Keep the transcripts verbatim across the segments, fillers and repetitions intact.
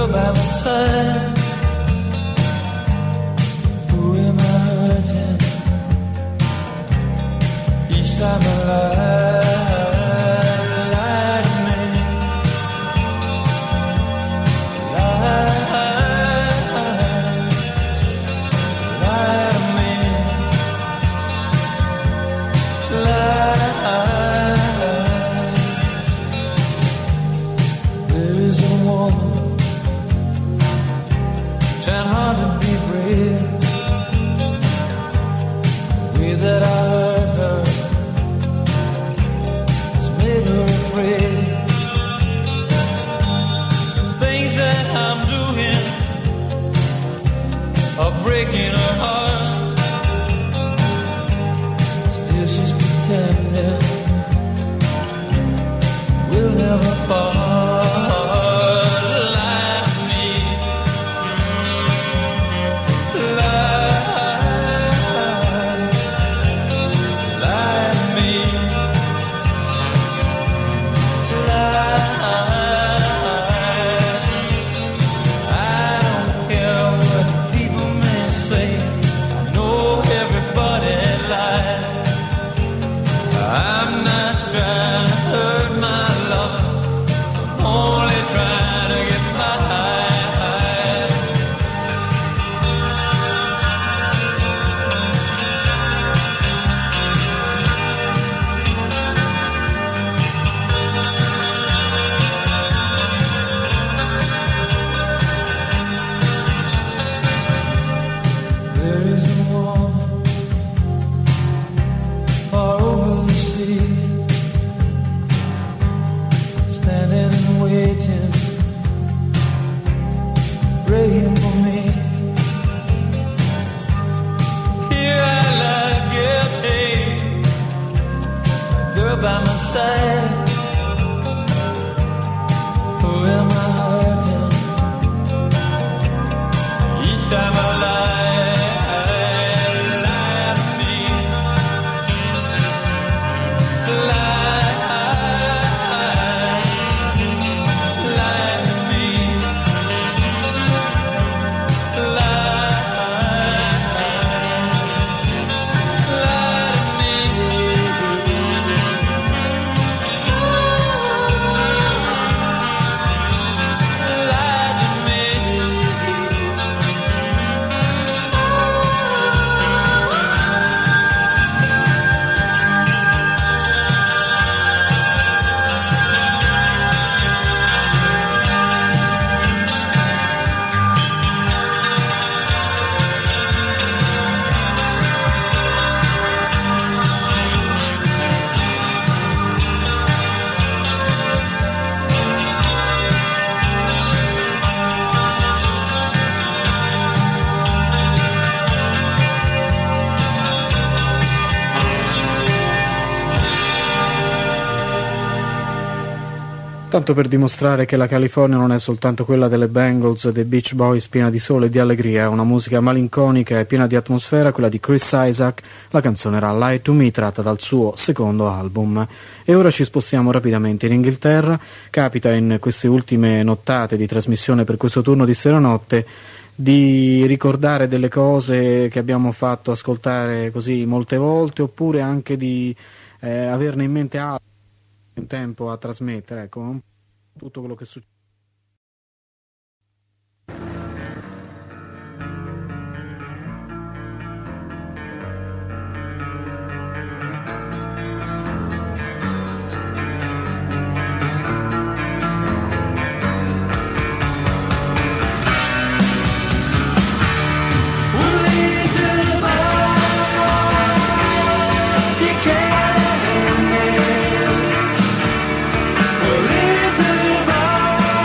by my side. Who am I hurting? Each time I lie, lie to me, lie, lie to me, lie. There is a woman trying hard to be brave. The way that I hurt her has made her afraid. The things that I'm doing are breaking her heart. Still she's pretending we'll never part. Lie to me, lie, lie to me, lie. I don't care what people may say, I know everybody lies. I'm not trying to hurt my love, I'm only trying to get my high. There is a woman far over the sea, standing and waiting, praying for me. Here I lie, guilty, girl by my side. Who am I hurting? Each time I lie, lie to me, lie, lie to me, lie, lie to me. Tanto per dimostrare che la California non è soltanto quella delle Bangles e dei Beach Boys, piena di sole e di allegria, è una musica malinconica e piena di atmosfera, quella di Chris Isaak. La canzone era Lie to Me, tratta dal suo secondo album. E ora ci spostiamo rapidamente in Inghilterra. Capita in queste ultime nottate di trasmissione per questo turno di Seranotte di ricordare delle cose che abbiamo fatto ascoltare così molte volte, oppure anche di eh, averne in mente altre in tempo a trasmettere, ecco, tutto quello che succede. Well, Elizabeth,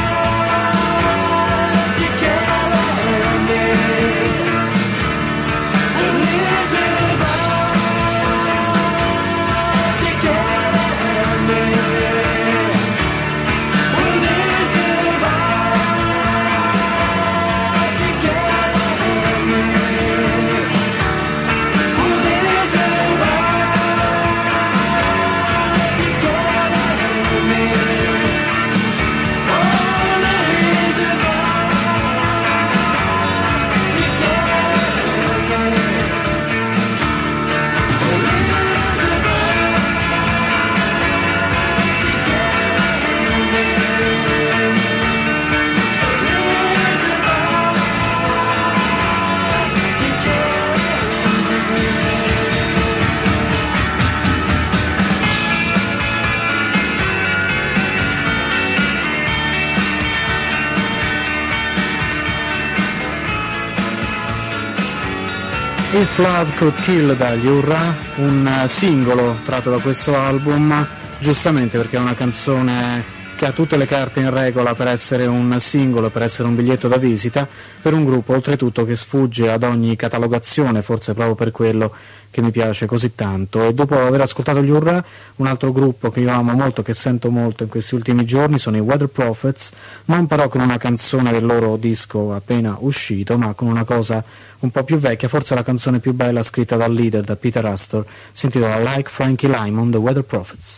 If Love Could Kill dagli Urra, un singolo tratto da questo album, giustamente perché è una canzone che ha tutte le carte in regola per essere un singolo, per essere un biglietto da visita, per un gruppo oltretutto che sfugge ad ogni catalogazione, forse proprio per quello che mi piace così tanto. E dopo aver ascoltato gli Urra, un altro gruppo che io amo molto, che sento molto in questi ultimi giorni, sono i Weather Prophets, non però con una canzone del loro disco appena uscito, ma con una cosa un po' più vecchia, forse la canzone più bella scritta dal leader, da Peter Astor, si intitola Like Frankie Lymon, The Weather Prophets.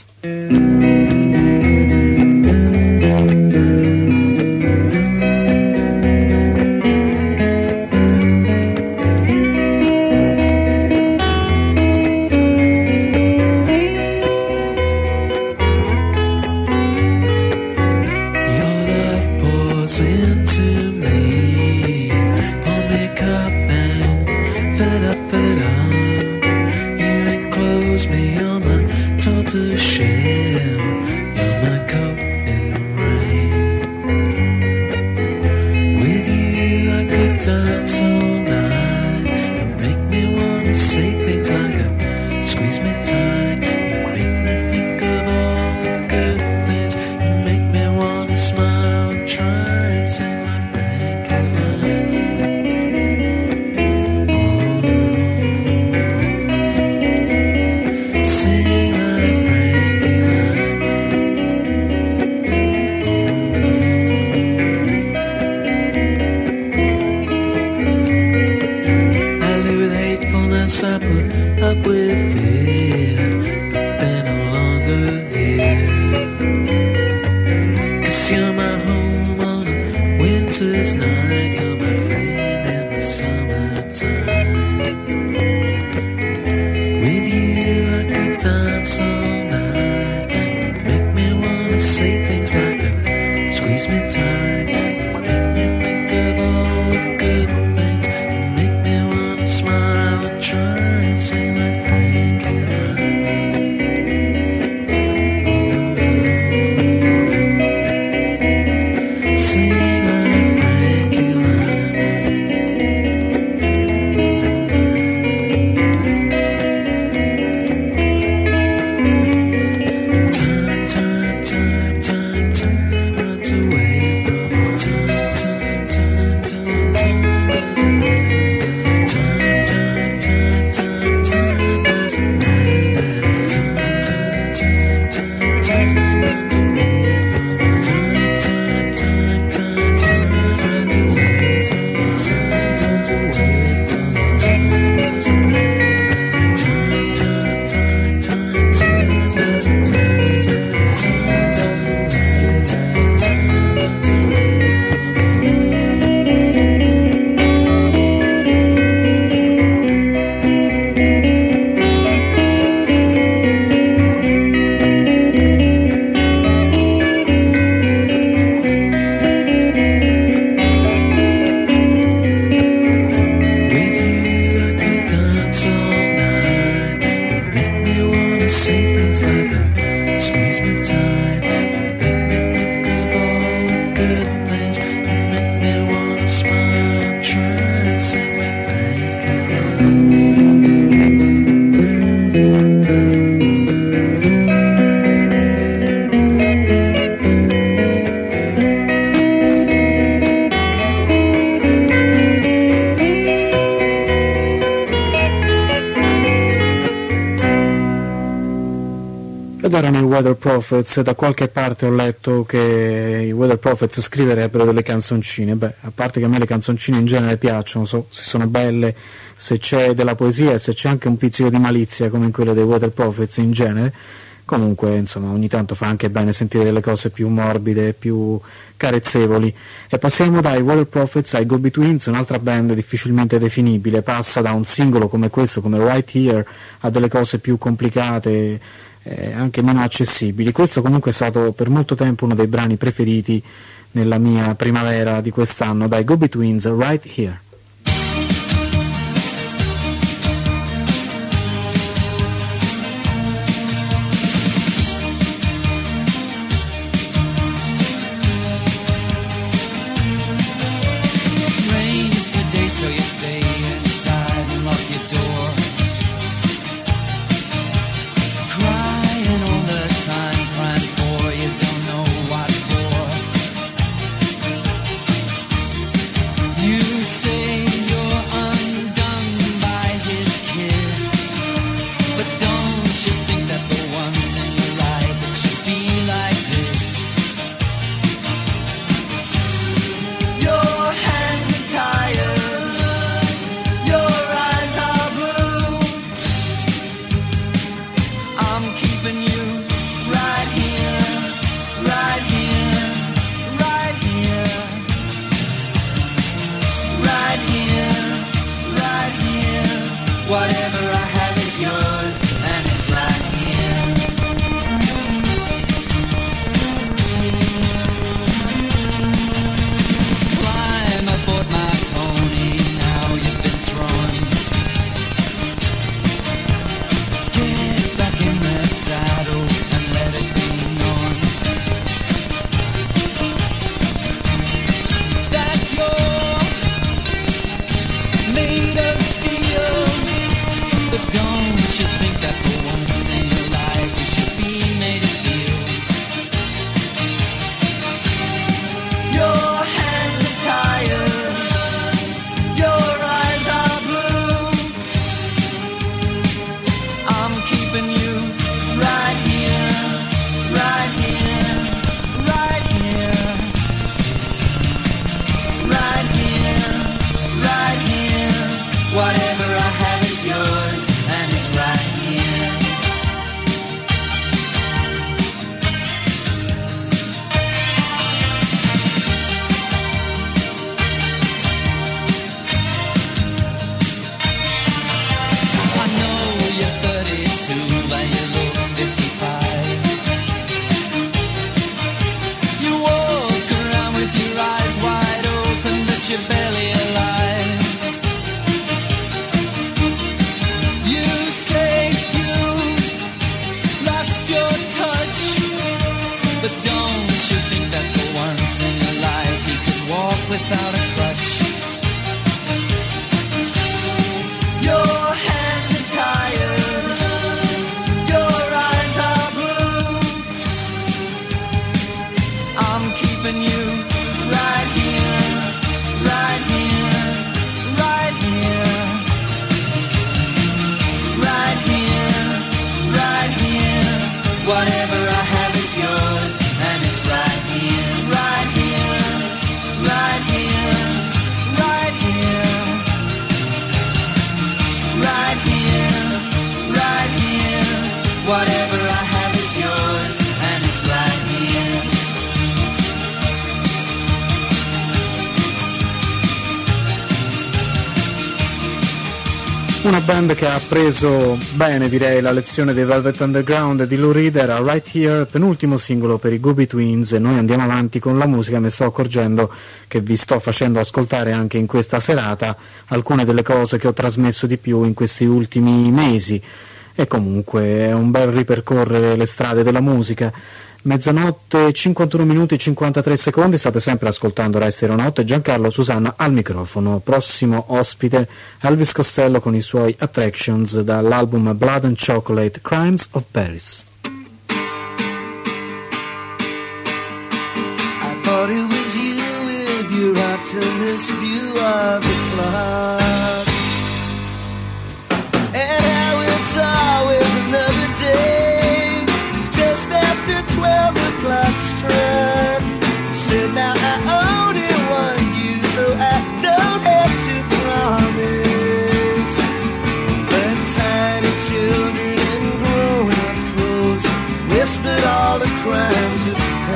Ed erano i Weather Prophets. Da qualche parte ho letto che i Weather Prophets scriverebbero delle canzoncine. Beh, a parte che a me le canzoncine in genere piacciono, so se sono belle, se c'è della poesia e se c'è anche un pizzico di malizia come in quelle dei Weather Prophets in genere. Comunque, insomma, ogni tanto fa anche bene sentire delle cose più morbide, più carezzevoli. E passiamo dai Weather Prophets ai Go-Betweens, un'altra band difficilmente definibile. Passa da un singolo come questo, come Right Here, a delle cose più complicate, eh, anche meno accessibili. Questo comunque è stato per molto tempo uno dei brani preferiti nella mia primavera di quest'anno, dai Go-Betweens, Right Here. So you stay inside and lock your door. Whatever I have is yours, and it's right here. Climb aboard my pony, now you've been thrown. Get back in the saddle and let it be known that you're made of steel. But don't you think that for once in your life you should be made of steel? Your hands are tired, your eyes are blue. I'm keeping you right here, right here, right here, right here, right here. Whatever I have is yours, and it's right here. I know you're thirty-two and you look fifty-five. You walk around with your eyes wide open, but you're barely alive. You say you lost your touch, but don't you think that for once in your life you could walk without a crutch? Your hands are tired, your eyes are blue. I'm keeping you right here, right here, right here, right here, right here. Whatever I have is yours, and it's right here, right here, right here, right here, right here, right here. Whatever I have is yours, and it's right here. Una band che ha preso bene, direi, la lezione dei Velvet Underground e di Lou Reed era Right Here, penultimo singolo per i Gooby Twins, e noi andiamo avanti con la musica. Mi sto accorgendo che vi sto facendo ascoltare anche in questa serata alcune delle cose che ho trasmesso di più in questi ultimi mesi, e comunque è un bel ripercorrere le strade della musica. Mezzanotte, cinquantuno minuti e cinquantatré secondi, state sempre ascoltando Rai Stereo Notte. Giancarlo Susanna al microfono. Prossimo ospite Elvis Costello con i suoi Attractions dall'album Blood and Chocolate, Crimes of Paris. I thought it was you with your optimist view of the clock, and how it's always another day just after twelve o'clock struck. You said now I only want you, so I don't have to promise. But tiny children in grown-up clothes whispered all the crimes of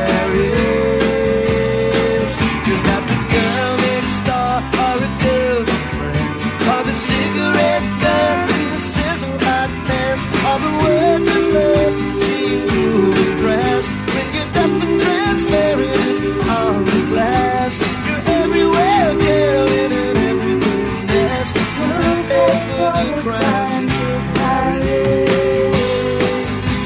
Paris. You're not the girl next door or a girlfriend, or the cigarette girl in the sizzle hot pants, or the words of love seem moving grass when you're dumping transparent on the glass. You're everywhere, girl, in an everyday mess. Come back for the crimes of Paris.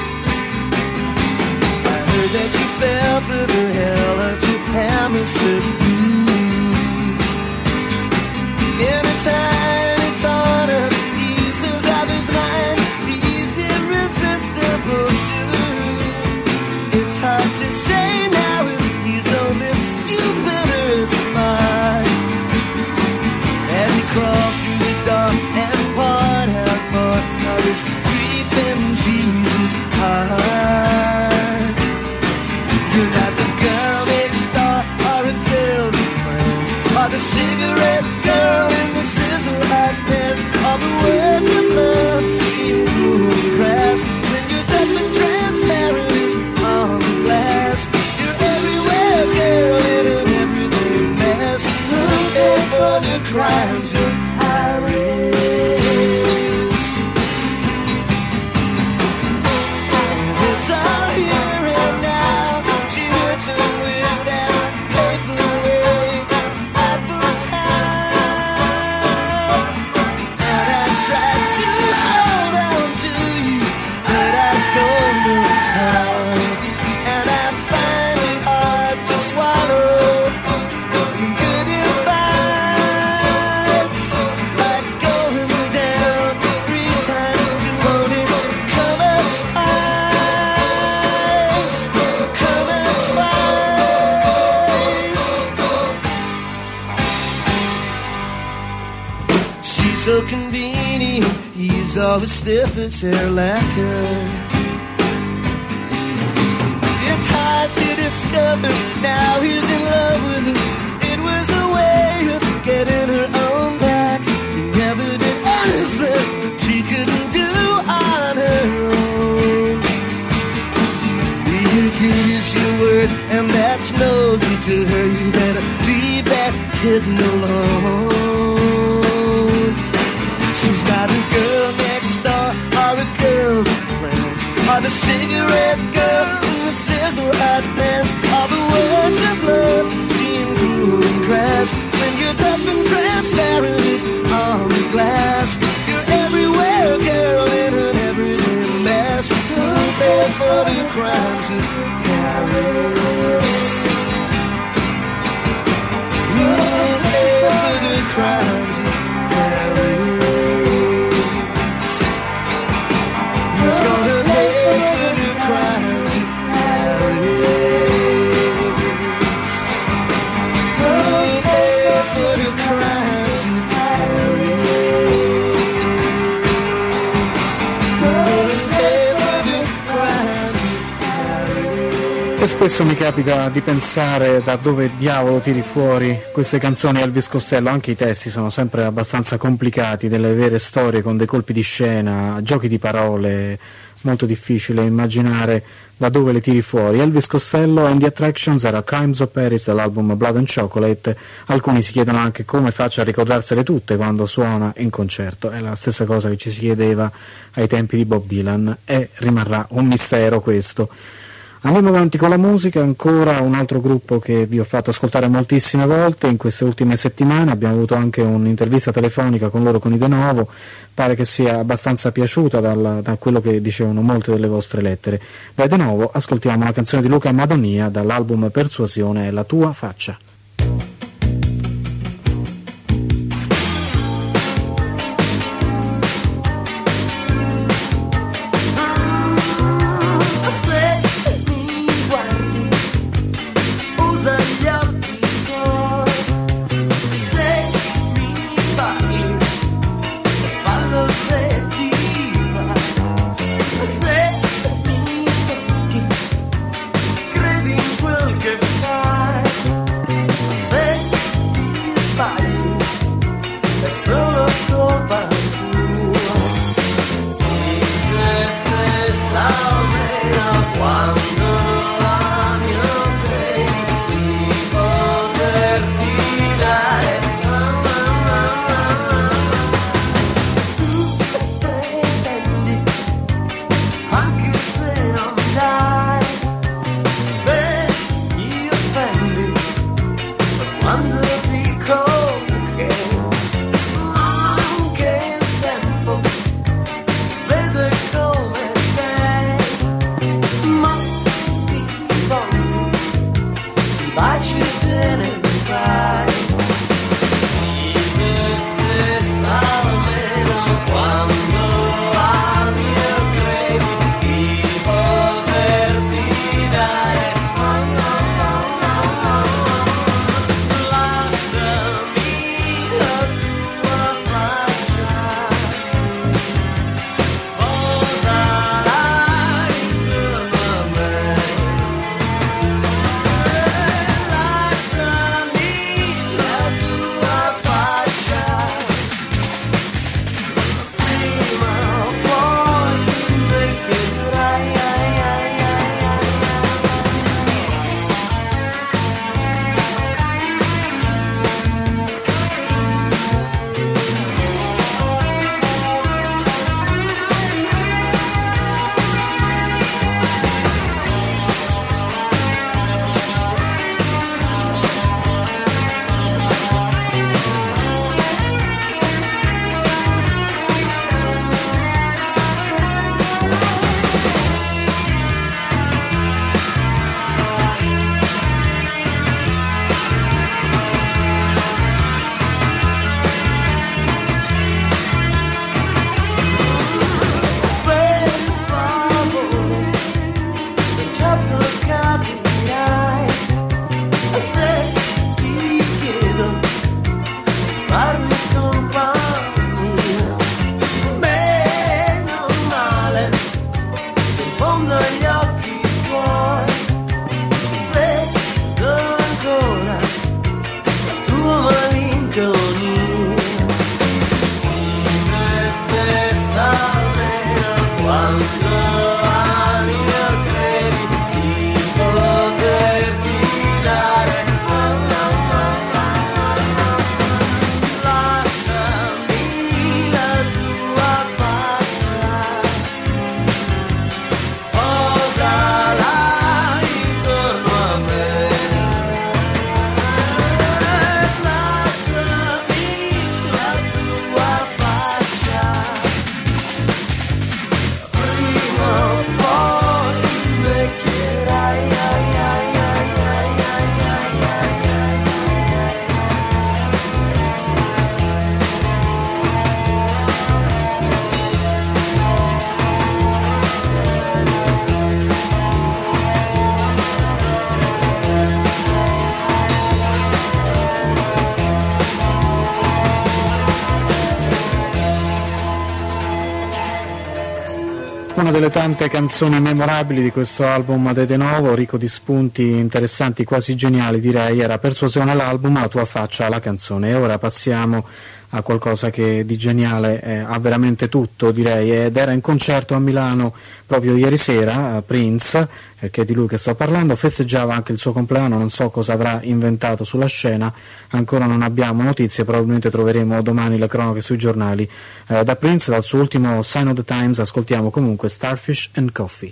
I heard that you fell for the hell of two Hammersmith blues. In a tiny torn up pieces of his mind, he's irresistible too. It's hard to say now if he's only stupid or smart. As he crawled through the door and poured out more of his creeping Jesus heart. You're not the girl next door or a girlfriend, or the cigarette girl in the sizzle hot pants, or the words of love seem cool and crass when you're dumping transparent on the glass. You're everywhere, girl, in an everyday mess. Looking for the crimes of Paris. so convenient. He's always stiff as hair lacquer. It's hard to discover now he's in love with her. It was a way of getting her own back. He never did anything she couldn't do on her own. Your good is your word, and that's no good to her. You better leave that kitten alone. She's not a girl next door, or a girlfriend, or the cigarette girl in the sizzle hot pants, or the words of love seem cool and crass when you're tough and transparent as on the glass. You're everywhere, girl, in an everyday mess. Don't pay for the crimes of Paris. Don't pay for the crimes of Paris. Who's gonna pay for the crimes of Paris? Don't pay for the crimes of E spesso mi capita di pensare da dove diavolo tiri fuori queste canzoni Elvis Costello. Anche i testi sono sempre abbastanza complicati, delle vere storie con dei colpi di scena, giochi di parole, molto difficile immaginare da dove le tiri fuori. Elvis Costello and the Attractions era Crimes of Paris dall'album Blood and Chocolate. Alcuni si chiedono anche come faccia a ricordarsele tutte quando suona in concerto. È la stessa cosa che ci si chiedeva ai tempi di Bob Dylan e rimarrà un mistero questo. Andiamo avanti con la musica, ancora un altro gruppo che vi ho fatto ascoltare moltissime volte in queste ultime settimane. Abbiamo avuto anche un'intervista telefonica con loro, con i De Novo. Pare che sia abbastanza piaciuta dalla, da quello che dicevano molte delle vostre lettere. Dai De Novo ascoltiamo una canzone di Luca Madonia dall'album Persuasione e la tua faccia. Credi in quel che fai. una delle tante canzoni memorabili di questo album de De Novo, ricco di spunti interessanti, quasi geniali direi. Era Persuasione l'album, La tua faccia la canzone. E ora passiamo a qualcosa che di geniale eh, ha veramente tutto, direi, ed era in concerto a Milano proprio ieri sera. eh, Prince, eh, che è di lui che sto parlando, festeggiava anche il suo compleanno. Non so cosa avrà inventato sulla scena, ancora non abbiamo notizie, probabilmente troveremo domani le cronache sui giornali. Eh, da Prince, dal suo ultimo Sign of the Times, ascoltiamo comunque Starfish and Coffee.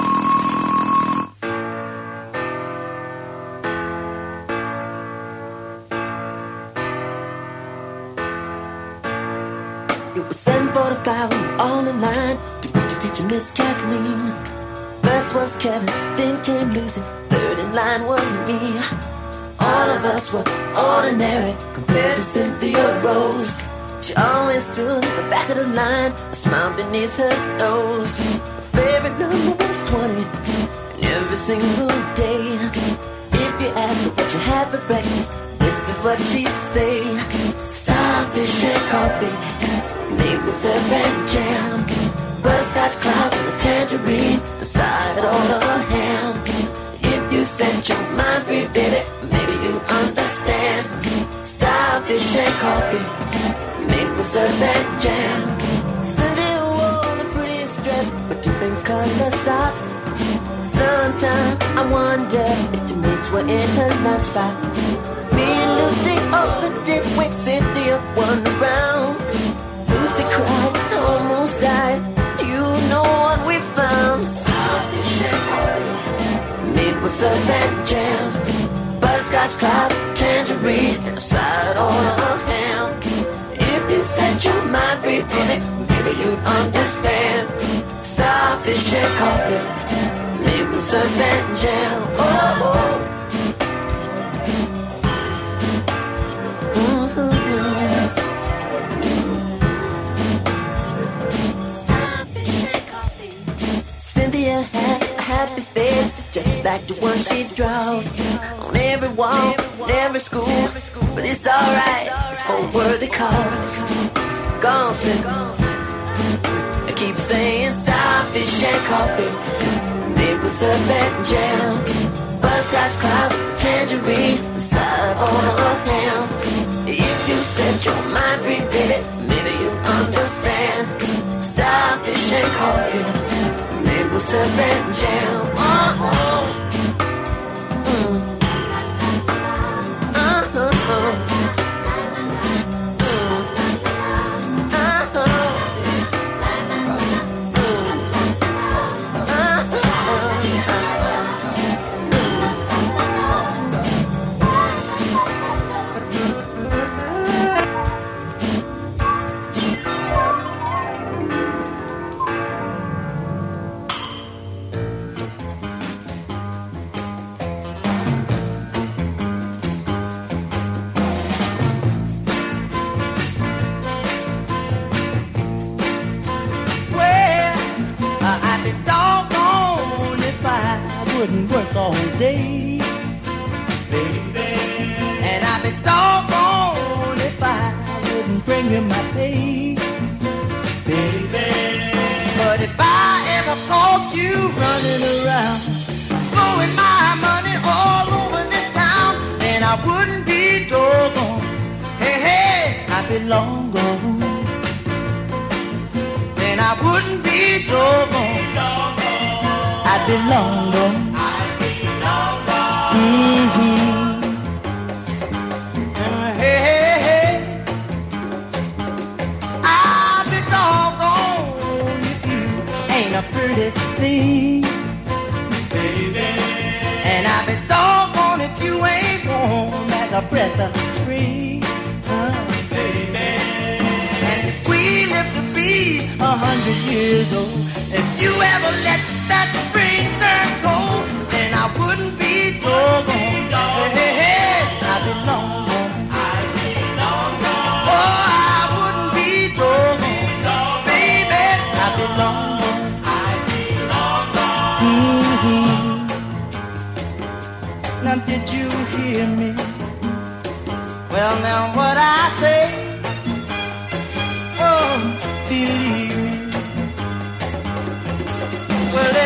All in line to meet the teacher, Miss Kathleen. First was Kevin, then came Lucy, third in line was me. All of us were ordinary compared to Cynthia Rose. She always stood at the back of the line, a smile beneath her nose. Her favorite number was twenty, and every single day, if you asked her what you had for breakfast, this is what she'd say: starfish and coffee, maple syrup and jam, butterscotch clouds and a tangerine, a side on a ham. If you set your mind free, baby, maybe you understand. Starfish and coffee, maple syrup and jam. Cynthia wore the prettiest dress, but different color socks. Sometimes I wonder if the mates were in her lunchbox. Me and Lucy opened it when Cynthia won around. Lucy cried, almost died. You know what we found? Starfish and coffee, maple syrup and jam, butterscotch clouds, tangerine, and a side on a ham. If you set your mind free on it, maybe you'd understand. Starfish and coffee, maple syrup and jam. Oh, oh. Cynthia had a happy face, just like the one she draws on every wall, in every school. But it's alright, it's for a worthy cause. Gone, Cynthia. I keep saying starfish and coffee, maple syrup and jam, butterscotch clouds, tangerine, side on a ham. If you set your mind free, baby, maybe you understand. Starfish and coffee, maple syrup and jam. Uh-oh. Mm. Uh-huh. Work all day, baby, and I'd be doggone if I wouldn't bring you my pay, baby. But if I ever caught you running around, blowing my money all over this town, then I wouldn't be doggone. Hey, hey, I'd be long gone. Then I wouldn't be doggone. I'd be long gone. Mm-hmm. Uh, hey, hey, hey, I'll be doggone if you ain't a pretty thing, baby. And I'll be doggone if you ain't warm as a breath of spring, uh, baby. And if we live to be a hundred years old, if you ever let that spring turn cold, then I wouldn't be doggone. Hey, hey, hey, I belong gone. I belong gone. Oh, I wouldn't be doggone. Baby, I belong gone. I belong gone. Mm-hmm. Now did you hear me? Well, now what I say, oh, believe me.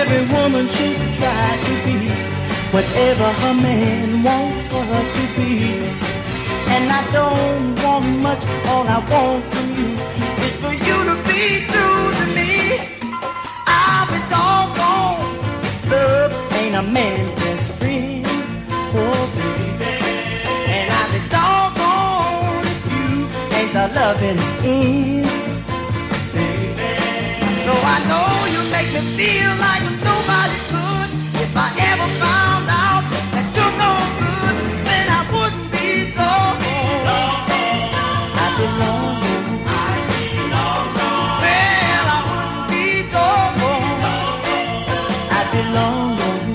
Every woman should try to be whatever her man wants for her to be. And I don't want much, all I want from you is for you to be true to me. I'll be doggone, love ain't a man's best friend, oh baby. And I'll be doggone if you ain't the loving end, baby. So I know you make me feel like nobody could. If I ever found out that you're no good, then I wouldn't be gone. I'd be long gone. I'd be long gone. Well, I wouldn't be gone. I'd be long gone.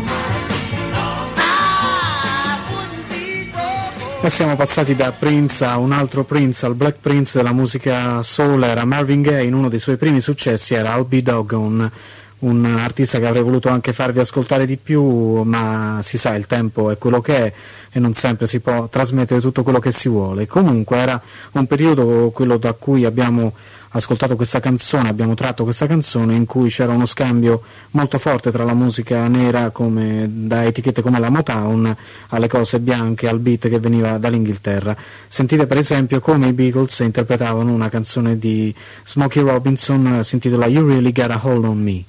I wouldn't be gone. E siamo passati da Prince a un altro Prince, al Black Prince della musica soul. Era Marvin Gaye, in uno dei suoi primi successi era I'll Be Doggone, un artista che avrei voluto anche farvi ascoltare di più, ma si sa, il tempo è quello che è e non sempre si può trasmettere tutto quello che si vuole. Comunque era un periodo, quello da cui abbiamo ascoltato questa canzone, abbiamo tratto questa canzone, in cui c'era uno scambio molto forte tra la musica nera, come da etichette come la Motown, alle cose bianche, al beat che veniva dall'Inghilterra. Sentite per esempio come i Beatles interpretavano una canzone di Smokey Robinson, si intitola You Really Got a Hold on Me.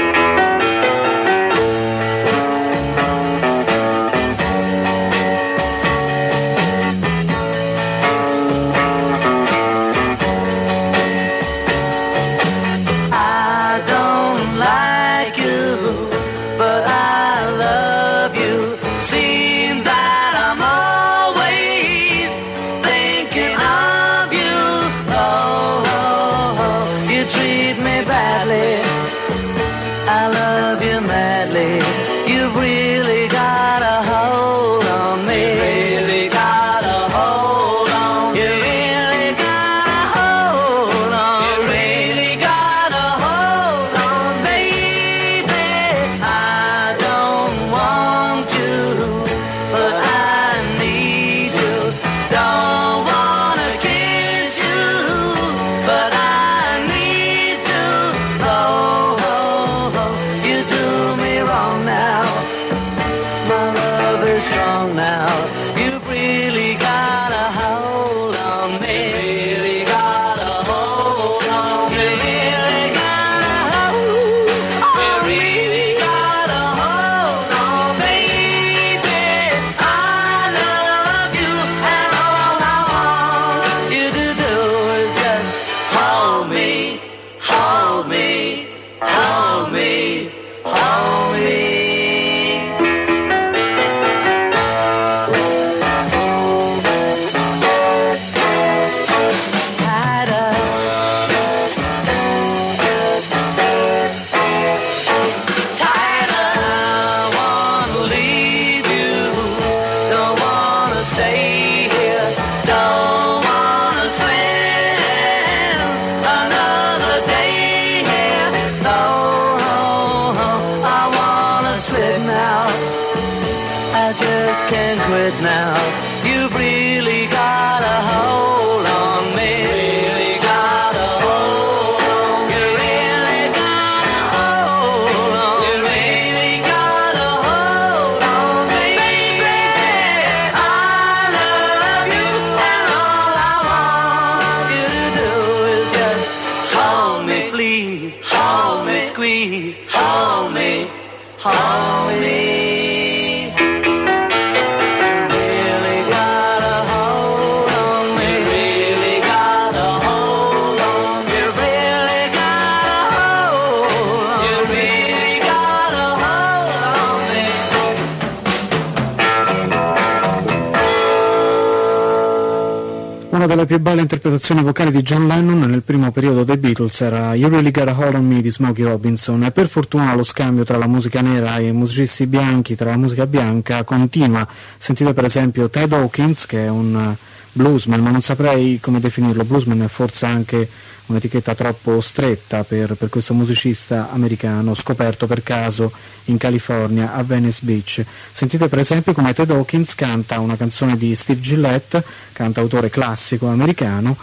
Una delle più belle interpretazioni vocali di John Lennon nel primo periodo dei Beatles era You Really Got a Hold on Me di Smokey Robinson, e per fortuna lo scambio tra la musica nera e i musicisti bianchi, tra la musica bianca, continua. Sentite per esempio Ted Hawkins, che è un bluesman, ma non saprei come definirlo, bluesman è forse anche un'etichetta troppo stretta per, per questo musicista americano scoperto per caso in California a Venice Beach. Sentite per esempio come Ted Hawkins canta una canzone di Steve Gillette, cantautore classico americano,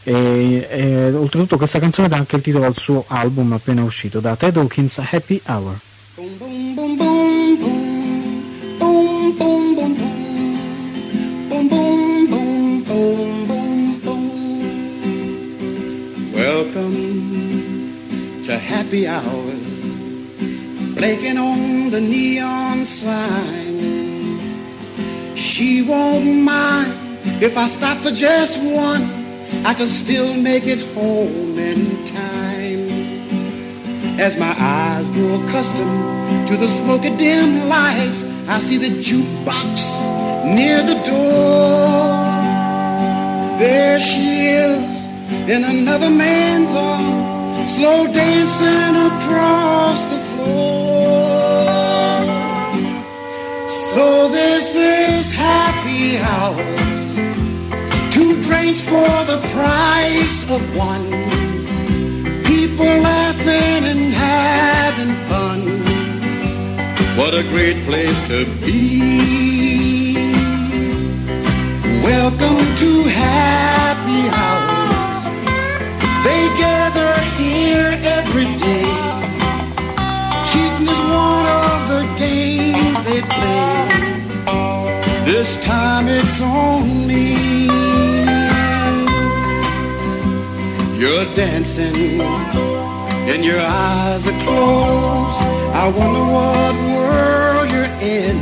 e, e oltretutto questa canzone dà anche il titolo al suo album appena uscito, da Ted Hawkins Happy Hour. Boom, boom, boom, boom, boom. Boom, boom, boom, boom. Boom, boom, boom, boom, boom, boom. Welcome to happy hour, blinking on the neon sign. She won't mind if I stop for just one. I can still make it home in time. As my eyes grow accustomed to the smoky dim lights, I see the jukebox near the door. There she is in another man's arms, slow dancing across the floor. So this is happy hour, two drinks for the price of one. People laughing and having fun. What a great place to be. Welcome to happy hour. They gather here every day. Cheating is one of the games they play. This time it's on me. You're dancing and your eyes are closed. I wonder what world you're in.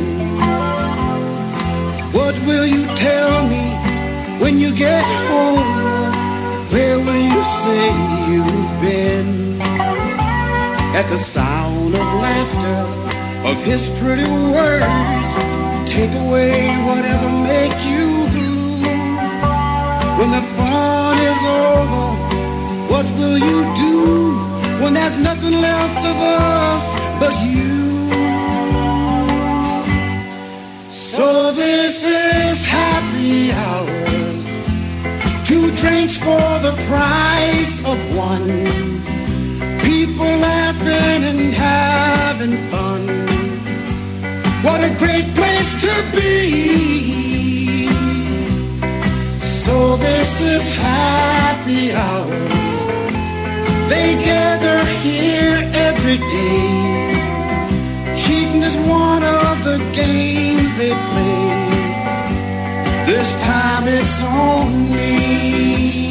What will you tell me when you get home? Where will you say you've been? At the sound of laughter, of his pretty words, take away whatever make you blue. When the fun is over, what will you do when there's nothing left of us but you? So this is happy hour, two drinks for the price of one. People laughing and having fun. What a great place to be. So this is happy hour. They gather here every day. Cheating is one of the games they play. This time it's on me.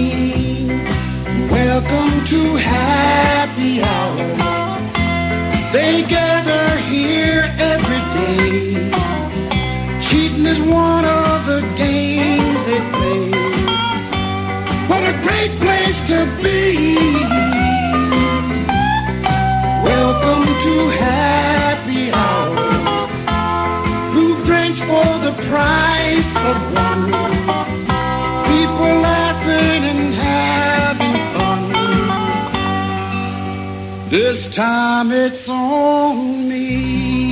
Welcome to happy hour. They gather here every day. Cheating is one of the games they play. What a great place to be. Welcome to happy hour. Blue drinks for the price of one. People laughing and having fun. This time it's on me.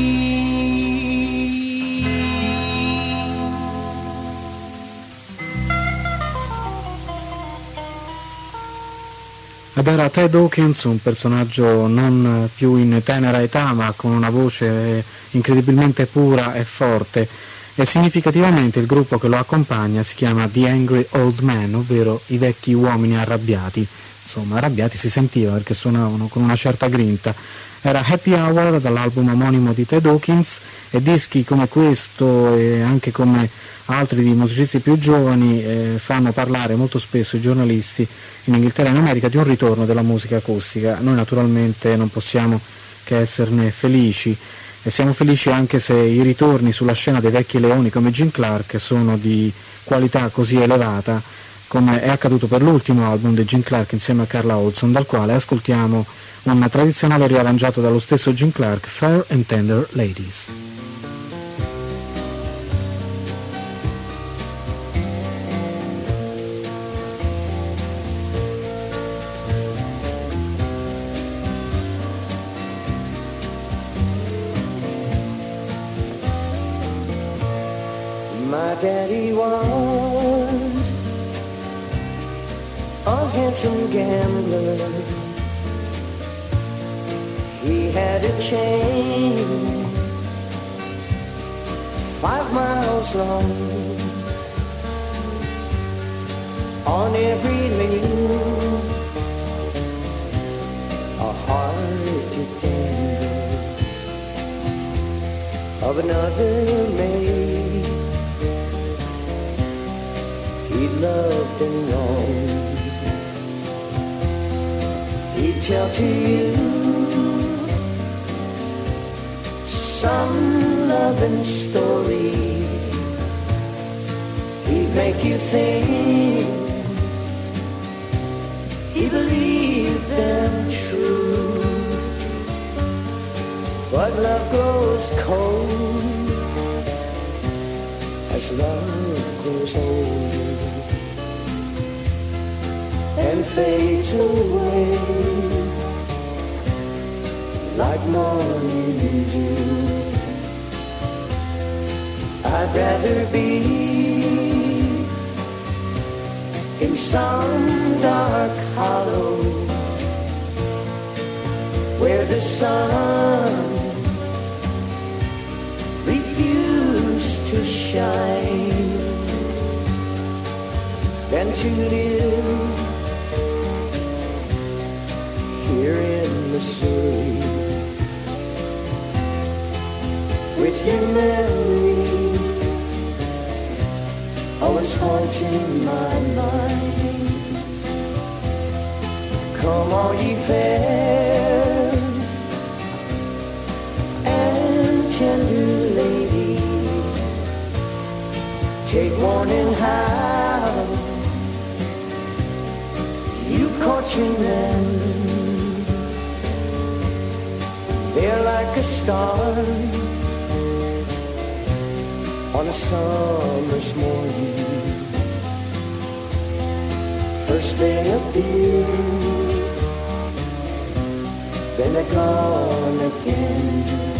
Ed era Ted Hawkins, un personaggio non più in tenera età ma con una voce incredibilmente pura e forte, e significativamente il gruppo che lo accompagna si chiama The Angry Old Men, ovvero i vecchi uomini arrabbiati. Insomma, arrabbiati si sentiva perché suonavano con una certa grinta. Era Happy Hour dall'album omonimo di Ted Hawkins, e dischi come questo e anche come altri di musicisti più giovani eh, fanno parlare molto spesso i giornalisti in Inghilterra e in America di un ritorno della musica acustica. Noi naturalmente non possiamo che esserne felici, e siamo felici anche se i ritorni sulla scena dei vecchi leoni come Jim Clark sono di qualità così elevata come è accaduto per l'ultimo album di Jim Clark insieme a Carla Olson, dal quale ascoltiamo un tradizionale riarrangiato dallo stesso Jim Clark, Fair and Tender Ladies. My daddy was a handsome gambler. He had a chain five miles long. On every lane, a heart to tender. of another maid he loved and known. He'd tell to you some loving story. He'd make you think he believed them true. But love grows cold as love grows older and fades away like morning dew. I'd rather be in some dark hollow where the sun refused to shine than to live here in Missouri with your memory always haunting my mind. Come all ye fair and tender lady, take warning how you caught your men. They're like a star on a summer's morning. First they appear, then they're gone again.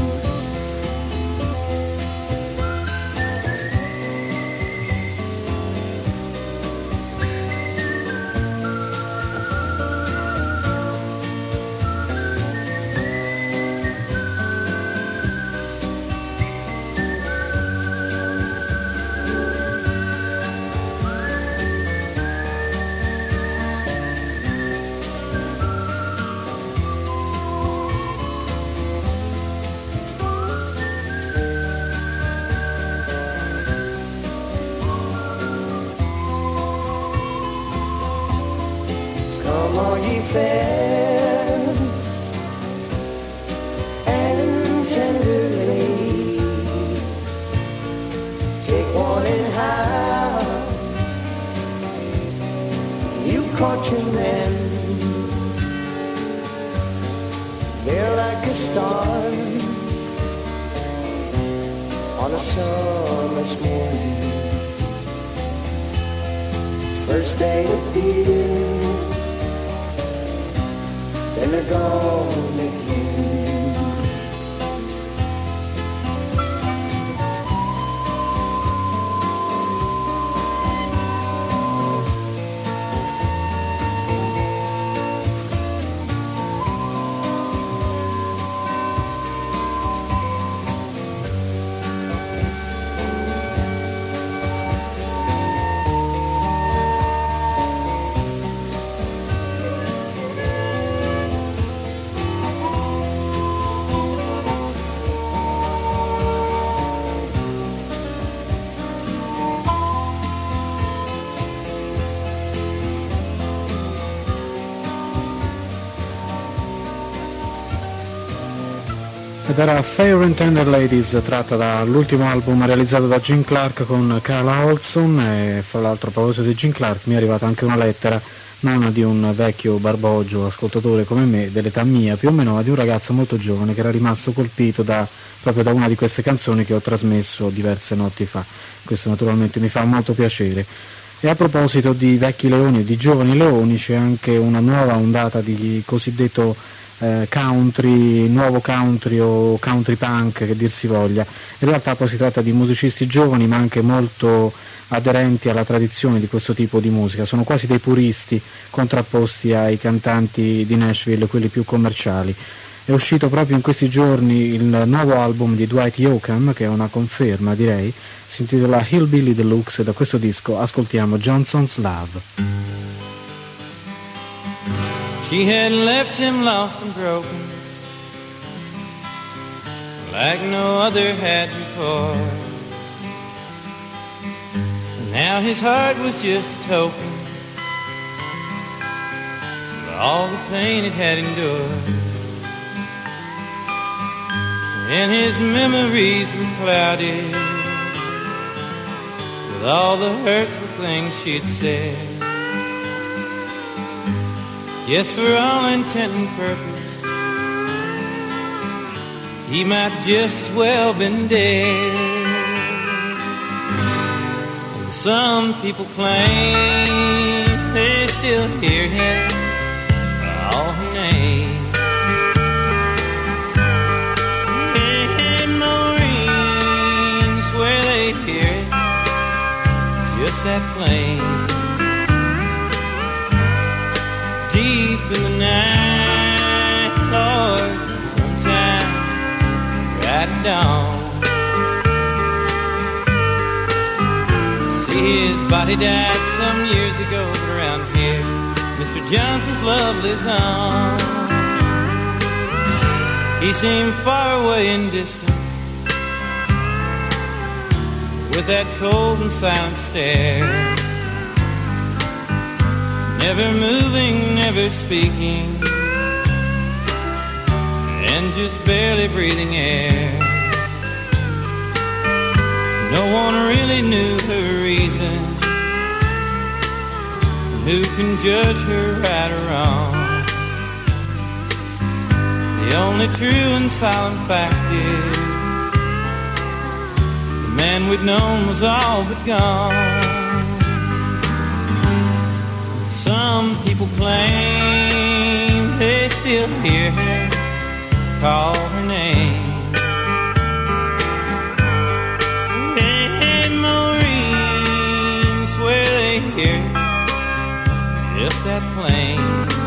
Ed era Fair and Tender Ladies, tratta dall'ultimo album realizzato da Gene Clark con Carla Olson. E fra l'altro, a proposito di Gene Clark, mi è arrivata anche una lettera, non di un vecchio barbogio ascoltatore come me, dell'età mia più o meno, ma di un ragazzo molto giovane che era rimasto colpito da, proprio da una di queste canzoni che ho trasmesso diverse notti fa. Questo naturalmente mi fa molto piacere. E a proposito di vecchi leoni e di giovani leoni, c'è anche una nuova ondata di cosiddetto eh, country, nuovo country o country punk, che dir si voglia. In realtà poi si tratta di musicisti giovani ma anche molto aderenti alla tradizione di questo tipo di musica, sono quasi dei puristi contrapposti ai cantanti di Nashville, quelli più commerciali. È uscito proprio in questi giorni il nuovo album di Dwight Yoakam, che è una conferma, direi, si intitola Hillbilly Deluxe, e da questo disco ascoltiamo Johnson's Love. She had left him lost and broken, like no other had before. And now his heart was just a token of all the pain it had endured. And his memories were clouded with all the hurtful things she'd said. Yes, for all intent and purpose, he might just as well been dead. And some people claim they still hear him call her name. Just that plain. Deep in the night, Lord, sometime right at dawn. See, his body died some years ago, but around here Mister Johnson's love lives on. He seemed far away and distant, with that cold and silent stare, never moving, never speaking, and just barely breathing air. No one really knew her reason. Who can judge her right or wrong? The only true and silent fact is the man we'd known was all but gone. Some people claim they still hear her call her name. Hey, Maureen, swear they hear her just that plain.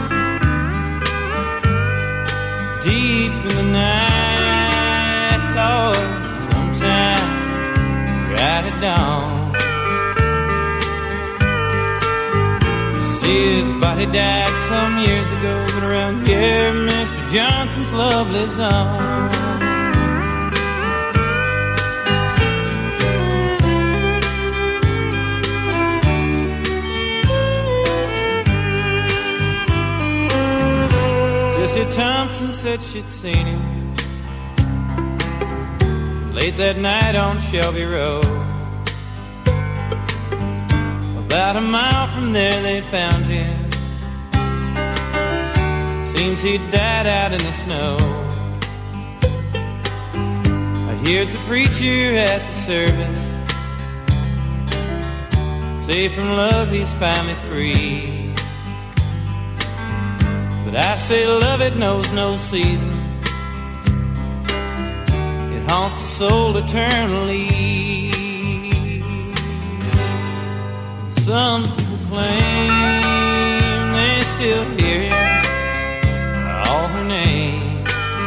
Deep in the night, Lord, sometimes right at dawn. See, his body died some years ago, but around here Mister Johnson's love lives on. Sissy Thompson said she'd seen him late that night on Shelby Road. About a mile from there they found him. Seems he'd died out in the snow. I heard the preacher at the service say from love he's finally free. But I say love, it knows no season. It haunts the soul eternally. Some people claim they still hear him call her name.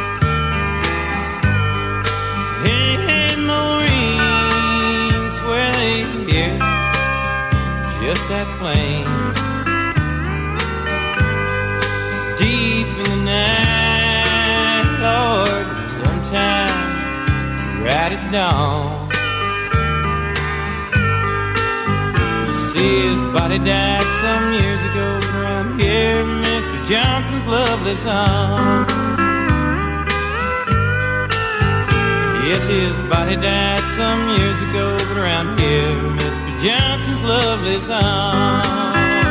Hey, hey, Maureen, swear they hear just that plain. Deep in the night, Lord, sometimes right at dawn. See, his body died some years ago, but around here Mister Johnson's love lives on. Yes, his body died some years ago, but around here Mister Johnson's love lives on.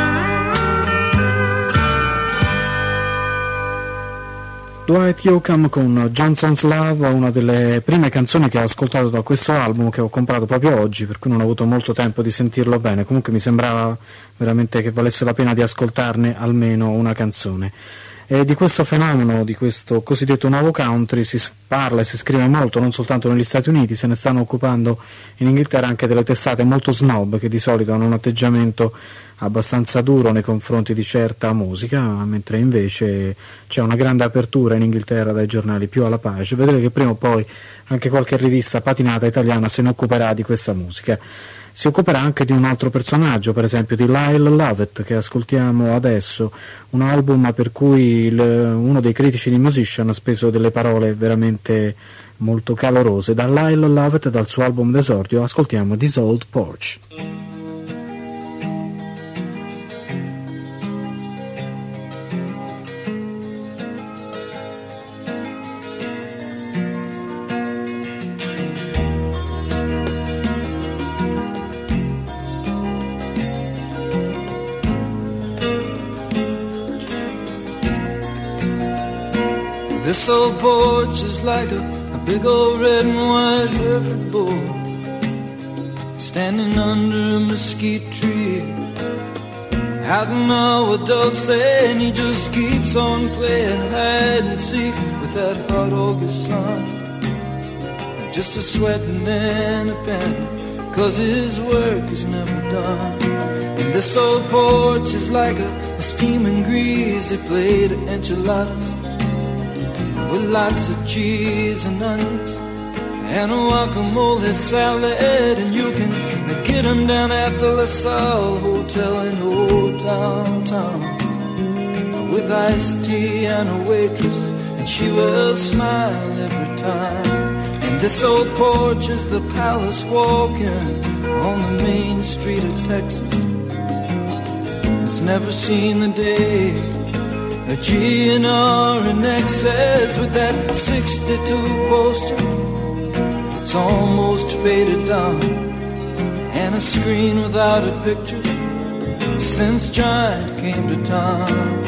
Dwight Yoakam con Johnson's Love, una delle prime canzoni che ho ascoltato da questo album, che ho comprato proprio oggi, per cui non ho avuto molto tempo di sentirlo bene. Comunque mi sembrava veramente che valesse la pena di ascoltarne almeno una canzone. E di questo fenomeno, di questo cosiddetto nuovo country, si parla e si scrive molto, non soltanto negli Stati Uniti, se ne stanno occupando in Inghilterra anche delle testate molto snob, che di solito hanno un atteggiamento abbastanza duro nei confronti di certa musica, mentre invece c'è una grande apertura in Inghilterra dai giornali più alla pace. Vedrete che prima o poi anche qualche rivista patinata italiana se ne occuperà di questa musica. Si occuperà anche di un altro personaggio, per esempio di Lyle Lovett, che ascoltiamo adesso, un album per cui il, uno dei critici di Musician ha speso delle parole veramente molto calorose. Da Lyle Lovett, dal suo album d'esordio, ascoltiamo This Old Porch. This old porch is like a, a big old red and white Hereford bull standing under a mesquite tree. Out now with Dulce, and he just keeps on playing hide and seek with that hot August sun. Just a sweating and a panting, cause his work is never done. And this old porch is like a, a steaming greasy plate of enchiladas with lots of cheese and onions and a guacamole salad. And you can get them down at the La Salle Hotel in old downtown with iced tea and a waitress, and she will smile every time. And this old porch is the palace walking on the main street of Texas. It's never seen the day. A G and R in excess with that sixty-two poster that's almost faded down, and a screen without a picture since Giant came to town.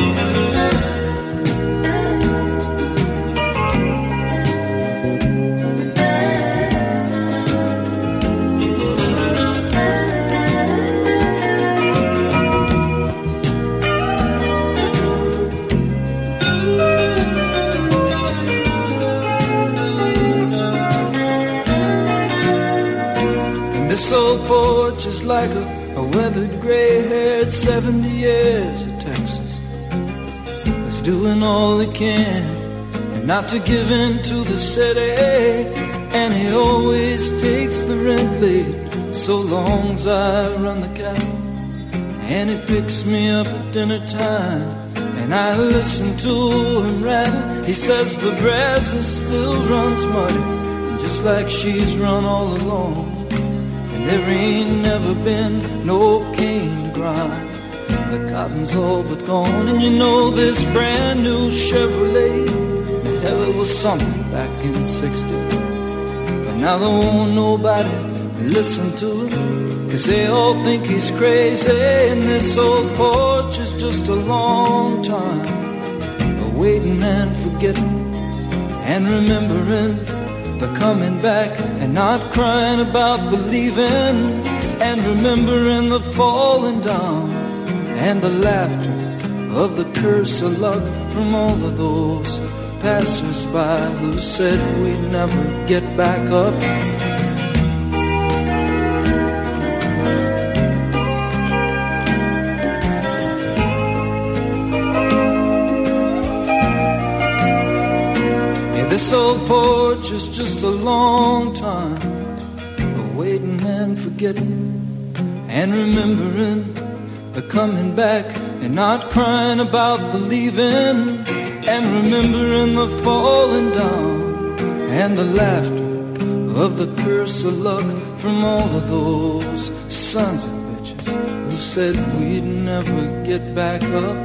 This old porch is like a, a weathered gray-haired seventy years of Texas. He's doing all he can and not to give in to the city, and he always takes the rent late so long as I run the cattle. And he picks me up at dinner time and I listen to him rattle. He says the Brazos still runs muddy just like she's run all along. There ain't never been no cane to grind. The cotton's all but gone. And you know this brand new Chevrolet, hell, it was something back in sixty. But now there won't nobody listen to him, cause they all think he's crazy. And this old porch is just a long time waiting and forgetting and remembering the coming back, and not crying about the leaving, and remembering the falling down and the laughter of the curse of luck from all of those passers-by who said we'd never get back up. This old porch is just a long time waiting and forgetting and remembering the coming back, and not crying about the leaving, and remembering the falling down and the laughter of the curse of luck from all of those sons of bitches who said we'd never get back up.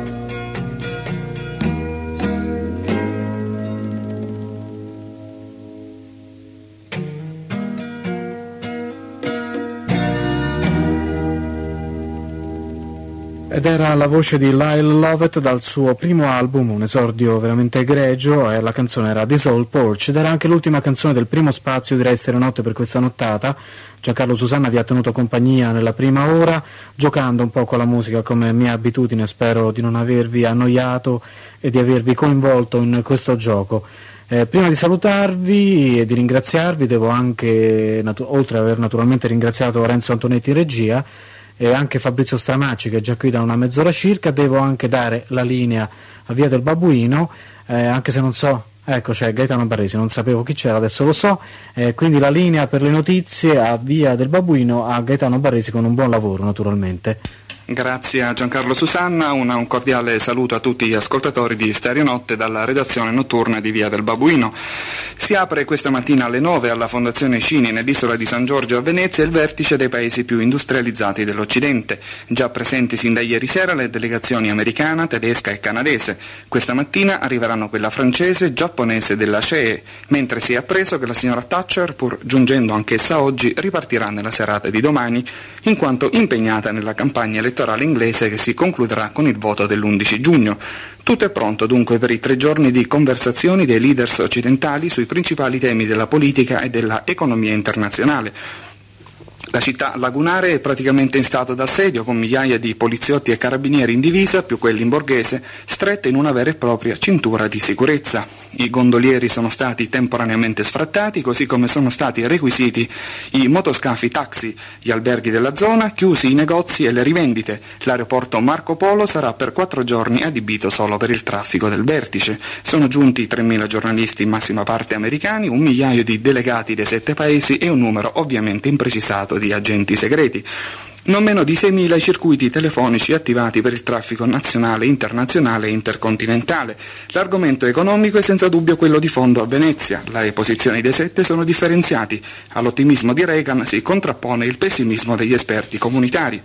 Ed era la voce di Lyle Lovett dal suo primo album, un esordio veramente egregio, e la canzone era This Old Porch, ed era anche l'ultima canzone del primo spazio di Rai Stereonotte per questa nottata. Giancarlo Susanna vi ha tenuto compagnia nella prima ora, giocando un po' con la musica come mia abitudine. Spero di non avervi annoiato e di avervi coinvolto in questo gioco. Eh, prima di salutarvi e di ringraziarvi, devo anche, natu- oltre ad aver naturalmente ringraziato Renzo Antonetti in regia, e anche Fabrizio Stramacci, che è già qui da una mezz'ora circa, devo anche dare la linea a Via del Babbuino, eh, anche se non so, ecco c'è Gaetano Barresi, non sapevo chi c'era, adesso lo so, eh, quindi la linea per le notizie a Via del Babbuino a Gaetano Barresi, con un buon lavoro naturalmente. Grazie a Giancarlo Susanna, una, un cordiale saluto a tutti gli ascoltatori di Stereo Notte dalla redazione notturna di Via del Babuino. Si apre questa mattina alle nove alla Fondazione Cini nell'isola di San Giorgio a Venezia il vertice dei paesi più industrializzati dell'Occidente. Già presenti sin da ieri sera le delegazioni americana, tedesca e canadese. Questa mattina arriveranno quella francese, giapponese della C E E, mentre si è appreso che la signora Thatcher, pur giungendo anch'essa oggi, ripartirà nella serata di domani, in quanto impegnata nella campagna elettorale inglese che si concluderà con il voto dell'undici giugno. Tutto è pronto dunque per i tre giorni di conversazioni dei leaders occidentali sui principali temi della politica e della economia internazionale. La città lagunare è praticamente in stato d'assedio, con migliaia di poliziotti e carabinieri in divisa, più quelli in borghese, strette in una vera e propria cintura di sicurezza. I gondolieri sono stati temporaneamente sfrattati, così come sono stati requisiti i motoscafi taxi, gli alberghi della zona, chiusi i negozi e le rivendite. L'aeroporto Marco Polo sarà per quattro giorni adibito solo per il traffico del vertice. Sono giunti tremila giornalisti, in massima parte americani, un migliaio di delegati dei sette paesi e un numero ovviamente imprecisato di agenti segreti. Non meno di seimila i circuiti telefonici attivati per il traffico nazionale, internazionale e intercontinentale. L'argomento economico è senza dubbio quello di fondo a Venezia. Le posizioni dei sette sono differenziati. All'ottimismo di Reagan si contrappone il pessimismo degli esperti comunitari.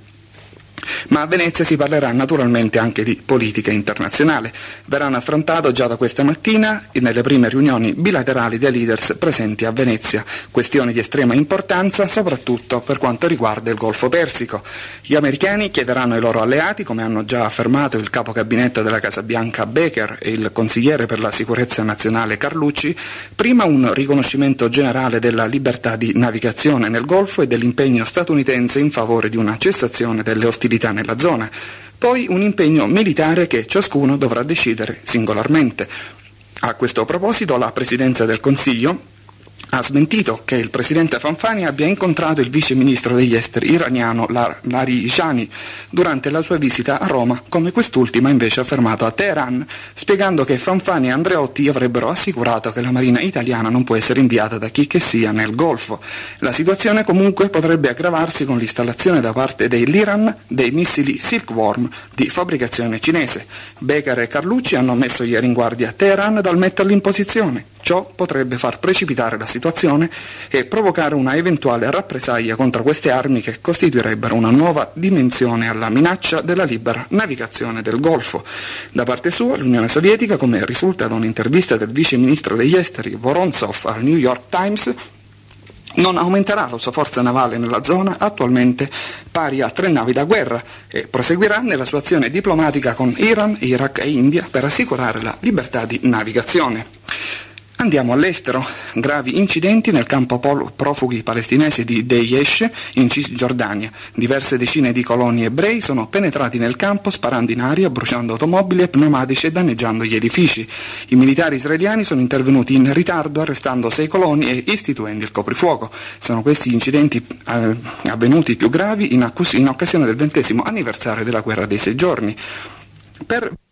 Ma a Venezia si parlerà naturalmente anche di politica internazionale. Verranno affrontate già da questa mattina nelle prime riunioni bilaterali dei leaders presenti a Venezia questioni di estrema importanza, soprattutto per quanto riguarda il Golfo Persico. Gli americani chiederanno ai loro alleati, come hanno già affermato il capo gabinetto della Casa Bianca Baker e il consigliere per la sicurezza nazionale Carlucci, prima un riconoscimento generale della libertà di navigazione nel Golfo e dell'impegno statunitense in favore di una cessazione delle ostilità nella zona, poi un impegno militare che ciascuno dovrà decidere singolarmente. A questo proposito la Presidenza del Consiglio ha smentito che il presidente Fanfani abbia incontrato il vice ministro degli esteri iraniano Larijani durante la sua visita a Roma, come quest'ultima invece ha affermato a Teheran, spiegando che Fanfani e Andreotti avrebbero assicurato che la marina italiana non può essere inviata da chi che sia nel Golfo. La situazione comunque potrebbe aggravarsi con l'installazione da parte dell'Iran dei missili Silkworm di fabbricazione cinese. Baker e Carlucci hanno messo ieri in guardia Teheran dal metterli in posizione. Ciò potrebbe far precipitare la situazione e provocare una eventuale rappresaglia contro queste armi che costituirebbero una nuova dimensione alla minaccia della libera navigazione del Golfo. Da parte sua, l'Unione Sovietica, come risulta da un'intervista del vice ministro degli esteri Vorontsov al New York Times, non aumenterà la sua forza navale nella zona, attualmente pari a tre navi da guerra, e proseguirà nella sua azione diplomatica con Iran, Iraq e India per assicurare la libertà di navigazione. Andiamo all'estero. Gravi incidenti nel campo profughi palestinese di Daesh in Cisgiordania. Diverse decine di coloni ebrei sono penetrati nel campo sparando in aria, bruciando automobili e pneumatici e danneggiando gli edifici. I militari israeliani sono intervenuti in ritardo arrestando sei coloni e istituendo il coprifuoco. Sono questi incidenti eh, avvenuti più gravi in, accus- in occasione del ventesimo anniversario della guerra dei sei giorni. Per